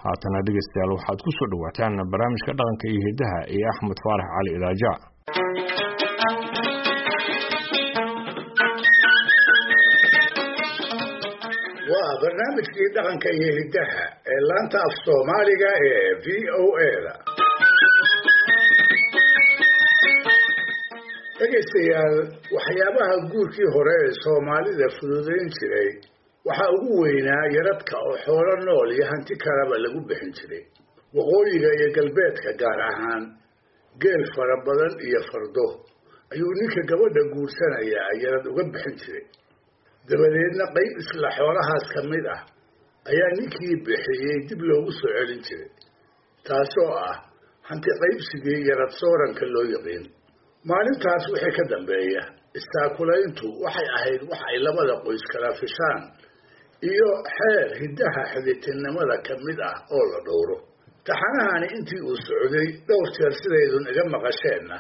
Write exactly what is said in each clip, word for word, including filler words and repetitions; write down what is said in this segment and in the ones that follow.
haatana dhegeystayaal waxaad ku soo dhawaataan barnaamijka dhaqanka iyo hidaha ee Axmed Faarax Cali Idaaja. waa barnaamijkii dhaqanka iyo hidaha ee laanta af Soomaaliga ee V O A-da. dhegeystayaal waxyaabaha guurkii hore ee Soomaalida fududeyn jiray waxa ugu weynaa yaradka oo xoolo nool iyo hanti kalaba lagu bixin jiray. waqooyiga iyo galbeedka gaar ahaan geel fara badan iyo fardo ayuu ninka gabadha guursanaya yarad uga bixin jiray. dabadeedna qayb isla xoolahaas ka mid ah ayaa ninkii bixiyey dib loogu soo celin jiray, taasoo ah hanti qaybsigii yarad sooranka loo yaqiin. maalintaas wixii ka dambeeya istaakulayntu waxay ahayd wax ay labada qoys kala fishaan iyo xeer hidaha xidhiidhnimada ka mid ah oo la dhowro. taxanahani intii uu socday dhowr jeer sidaydun iga maqasheenna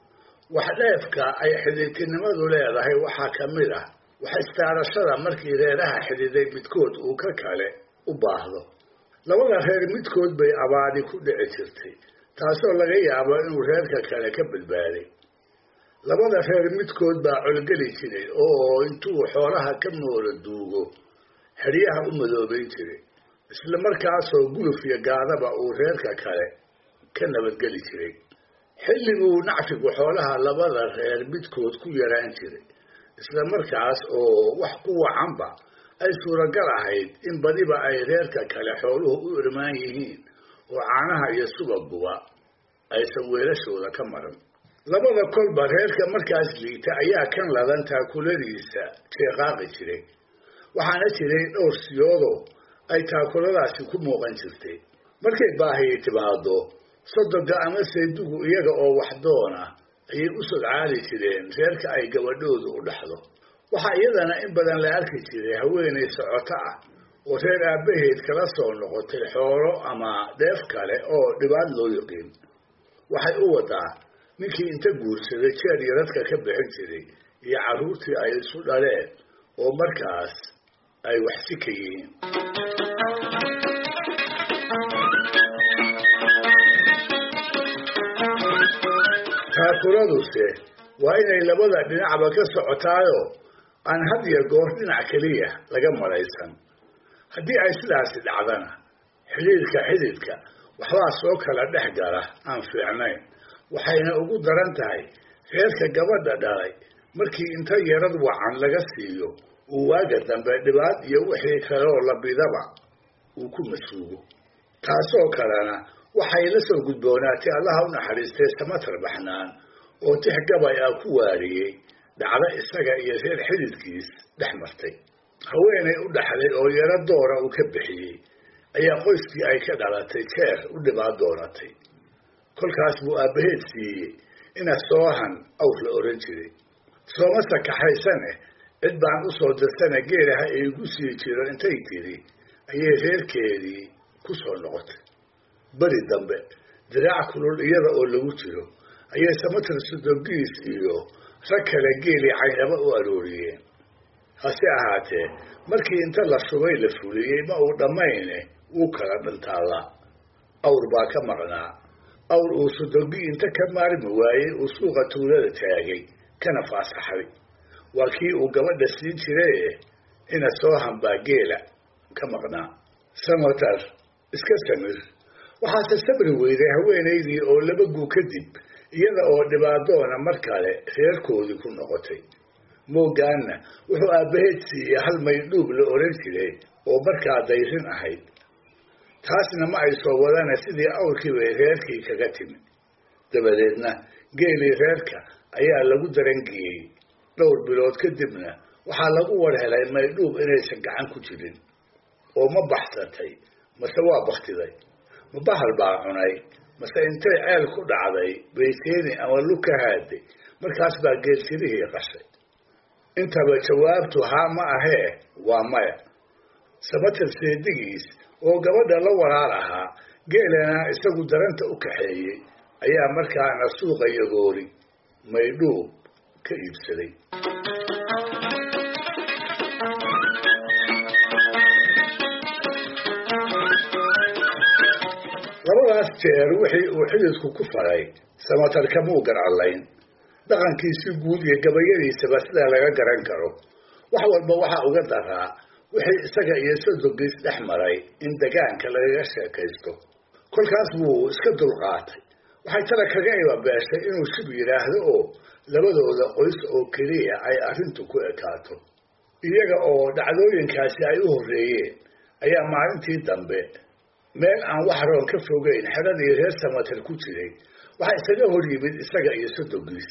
wax dheefka ay xidhiidhnimadu leedahay waxaa ka mid ah wax istaarashada markii reeraha xidhiiday midkood uu ka kale u baahdo. labada reer midkood bay abaadi ku dhici jirtay, taasoo laga yaabo inuu reerka kale ka badbaaday. labada reer midkood baa colgeli jiray oo intuu xoolaha ka moola duugo xeryaha u madoobayn jiray, isla markaasoo guluf iyo gaadaba uu reerka kale ka nabadgeli jiray. xilliguu nacfigu xoolaha labada reer midkood ku yaraan jiray, isla markaas oo wax ku wacanba ay suuragal ahayd in badiba ay reerka kale xooluhu u irmaan yihiin oo caanaha iyo subaguba aysan weelashooda ka maran. labada kolba reerka markaas liita ayaa kan ladan taakuladiisa jeeqaaqi jiray, waxaana jiray dhowr siyoodoo ay taakuladaasi ku muuqan jirtay. markay baahiyi timaado sodoga ama saydugu iyaga oo wax doona ayay u sodcaali jireen reerka ay gabadhoodu u dhaxdo. waxaa iyadana in badan la arki jiray haweenay socoto ah oo reer aabbaheed kala soo noqotay xoolo ama dheef kale oo dhibaad loo yaqiin. waxay u wadaa ninkii inta guursaday jeer yaradka ka bixin jiray iyo carruurtii ay isu dhaleen oo markaas ay waxsi ka yihiin. taakuladuse waa inay labada dhinacba ka socotaayoo aan had iyo goor dhinac keliya laga malaysan. haddii ay sidaasi dhacdana xidhiidhka xididka waxbaa soo kala dhex gala aan fiicnayn, waxayna ugu daran tahay reerka gabadha dhalay markii inta yarad wacan laga siiyo uu waaga dambe dhibaad iyo wixii kaleoo labidaba uu ku masuugo. taasoo kalena waxay la soo gudboonaatay allaha u naxariistay Samatar Baxnaan oo tix gabay ah ku waariyey dhacdo isaga iyo reer xididkiis dhex martay. haweenay u dhaxday oo yaro doora uu ka bixiyey ayaa qoyskii ay ka dhalatay jeer u dhibaad doonatay. kolkaas buu aabbaheed siiyey ina soohan awr la oran jiray. sooma sakaxaysane cid baan u soo dirsana geelaha ay igu sii jiro intay tiri ayay reerkeedii ku soo noqotay. beri dambe diraac kulul iyada oo lagu jiro ayay Samatar sodogiis iyo rag kale geelii caynaba u arooriyeen. hase ahaatee markii inta la shubay la fuliyey ma uu dhammayne wuu kala dhantaalaa. awr baa ka maqnaa. awr uu sodogii inta ka maarmi waayey uu suuqa tuulada taagay kana faasaxay. waa kii uu gabadha siin jiraye ina soohan baa geela ka maqnaa. Samatar iska samir. waxaase sabri weyday haweenaydii oo laba guu kadib iyada oo dhibaadoona mar kale reerkoodii ku noqotay. moogaanna wuxuu aabbaheed siiyey hal maydhuub la oran jiray oo markaa dayrin ahayd. taasna ma ay soo wadana sidii awrkii bay reerkii kaga timi. dabadeedna geelii reerka ayaa lagu darangiyey. dhowr bilood kadibna waxaa lagu war helay maydhuub inaysan gacan ku jirin. oo ma baxsatay mase waa baktiday? ma bahal baa cunay mase intay ceel ku dhacday bayteeni ama lug ka haaday markaas baa geeltirihii qashay? intaba jawaabtu haa ma ahee waa maya. Samatar seedigiis oo gabadha la walaal ahaa geelana isagu daranta u kaxeeyey ayaa markaana suuqa yagoori maydhuub ka iibsaday. labadaas jeer wixii uu xididku ku faray samatar kamuu garcalayn dhaqankiisii guud iyo gabayadiisaba sidaa laga garan karo wax walba waxaa uga daraa wixii isaga iyo sodogiis dhex maray in degaanka lagaga sheekaysto kolkaas buu iska dulqaatay waxay tala kaga ibabeeshay inuu shib yidhaahdo oo labadooda qoys oo keliya ay arrintu ku ekaato iyaga oo dhacdooyinkaasi ay u horreeyeen ayaa maalintii dambe meel aan wax roon ka fogeyn xeradii reer samatar ku jiray waxaa isaga hor yimid isaga iyo sodogiis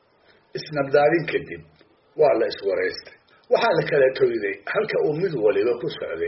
isnabdaalin kadib waa la iswaraystay waxaa la kala toyday halka uu mid waliba ku socday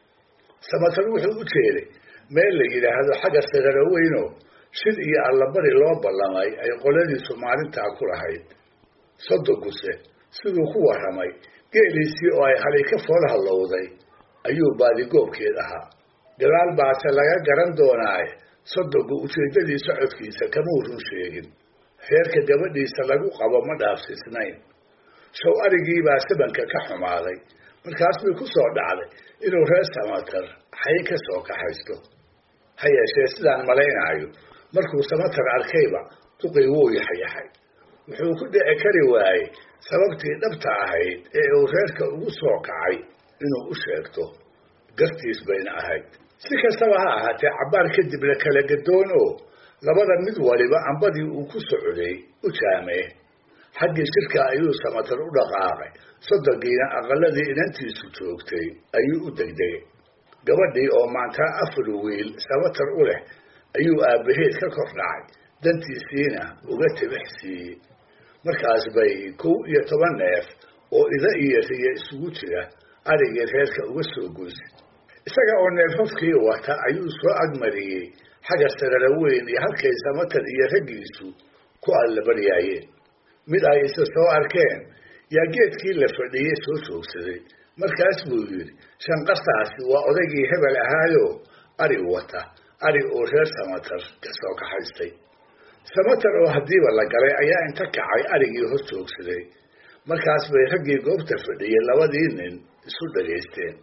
samatar wuxuu u jeeday meel la yidhaahdo xagga sagaro weynoo shil iyo allabari loo ballamay ay qoladiisu maalintaa ku lahayd sodoguse siduu ku warramay geeliisii oo ay halay ka fool hallowday ayuu baadigoobkeed ahaa gadaal baase laga garan doonaaye sodogu ujeeddadii socodkiisa kamuu run sheegin reerka gabadhiisa lagu qabo ma dhaafsiisnayn show arigiibaa sabanka ka xumaaday markaas bay ku soo dhacday inuu reer samatar xayn ka soo kaxaysto ha yeeshee sidaan malaynaayo markuu samatar arkayba duqii wuu yaxyaxay wuxuu ku dhici kari waayey sababtii dhabta ahayd ee uu reerka ugu soo kacay inuu u sheegto gartiis bayna ahayd si kastaba ha ahaatee cabbaar kadib la kala gadoon oo labada mid waliba ambadii uu ku socday u jaamee xaggii shirka ayuu samatar u dhaqaaqay sodogiina aqaladii inantiisu joogtay ayuu u degdegay gabadhii oo maanta afar wiil samatar u leh ayuu aabbaheed ka kor dhacay dantiisiina uga tibix siiyey markaas bay kow iyo toban neef oo ida iyo riya isugu jira arigii reerka uga soo goysay isaga oo neefafkii wata ayuu soo agmariyey xagga sarara weyn iyo halkay samatar iyo raggiisu ku allabaryaayeen mid ay isa soo arkeen yaa geedkii la fadhiyey soo joogsaday markaas buu yidhi shanqartaasi waa odaygii hebel ahaayo ari wata ari oo reer samatar ka soo kaxaystay samatar oo haddiiba la galay ayaa inta kacay arigii hor joogsaday markaas bay raggii goobta fadhiyey labadii nin isu dhagaysteen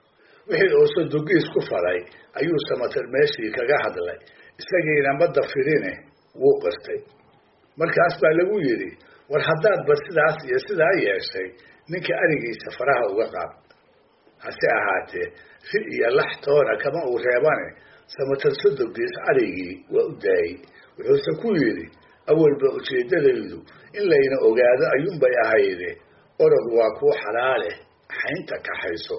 wixii oo sodogiis ku faray ayuu samatar meeshii kaga hadlay isagiina madda firine wuu qirtay markaas baa lagu yidhi war haddaadba sidaas iyo sidaa yeeshay ninka arigiisa faraha uga qaad hase ahaatee ri iyo lax toona kama uu reebane samatar sodogiis arigii waa u daayey wuxuuse ku yidhi awalba ujeeddadaydu in layna ogaado ayuunbay ahayde orod waa kuu xalaale xaynta kaxayso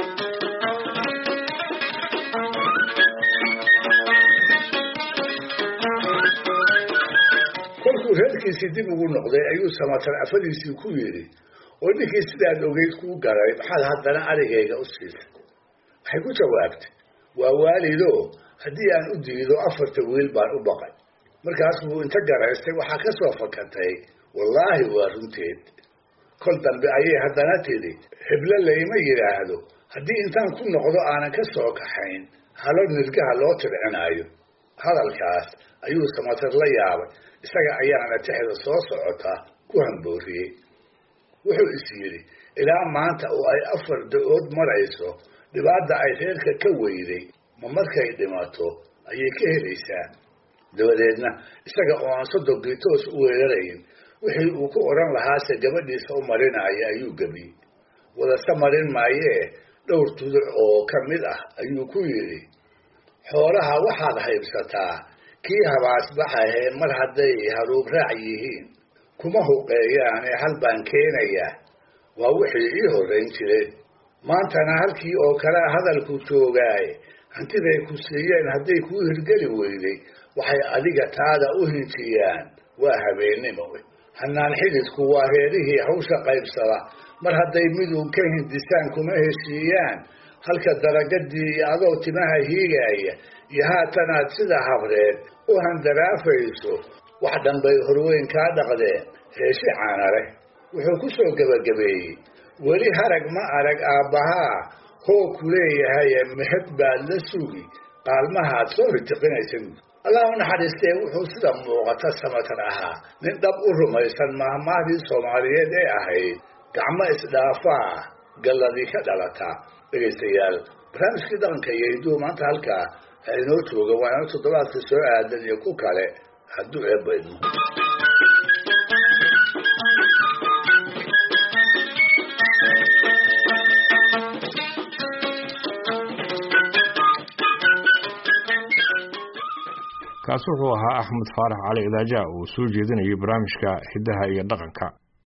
kolkuu reerkiisii dib ugu noqday ayuu samatar afadiisii ku yidhi oo ninkii sidaad ogeyd kuu garay maxaad haddana arigayga u siisay waxay ku jawaabtay waa waalidoo haddii aan u diido afarta wiil baan u baqay markaas buu inta garaystay waxaa ka soo fakatay wallaahi waa runteed kol dambe ayay haddana tidhi heblo layma yidhaahdo haddii intaan ku noqdo aanan ka soo kaxayn halo nirgaha loo tircinaayo hadalkaas ayuu samatar la yaabay isaga ayaana tixda soo socota ku hambooriyey wuxuu is yidhi ilaa maanta oo ay afar da-ood marayso dhibaata ay reerka ka weyday ma markay dhimato ayay ka helaysaa dabadeedna isaga oo aan sodogii toos u weerarayn wixii uu ku odhan lahaase gabadhiisa u marinaya ayuu gebiyey wadase marin maayee dhowr tuduc oo ka mid ah ayuu ku yidhi xoolaha waxaad haybsataa kii habaasbaxahee mar hadday haruub raac yihiin kuma huqeeyaane hal baan keenayaa waa wixii ii horrayn jireen maantana halkii oo kalea hadalku joogaaye hantiday ku siiyeen hadday kuu hirgeli weyday waxay adiga taada u hinjiyaan waa habeennimo hanaan xididku waa reerihii hawsha qaybsada mar hadday miduun ka hindisaan kuma heshiiyaan halka daragadii iyo adoo timaha hiigaaya iyo haatanaad sida habreed u handaraafayso wax dhanbay horweyn kaa dhaqdeen heeshi caana leh wuxuu ku soo gebagabeeyey weli harag ma arag aabbahaa hoo ku leeyahaye meheb baad la sugi qaalmahaad soo ritiqinaysa allah u naxariistee wuxuu sida muuqata samatar ahaa nin dhab u rumaysan mahmaahdii soomaaliyeed ee ahayd gacmo isdhaafaa galladii ka dhalata dhegaystayaal barnaamijkii dhaqanka iyo hidduu maanta halkaa inoo jooga waa ina toddobaadka soo aadan iyo ku kale hadduu eebbaydmo kaas wuxuu ahaa Axmed Faarax Cali Idaaja oo soo jeedinayay barnaamijka Hidaha iyo Dhaqanka.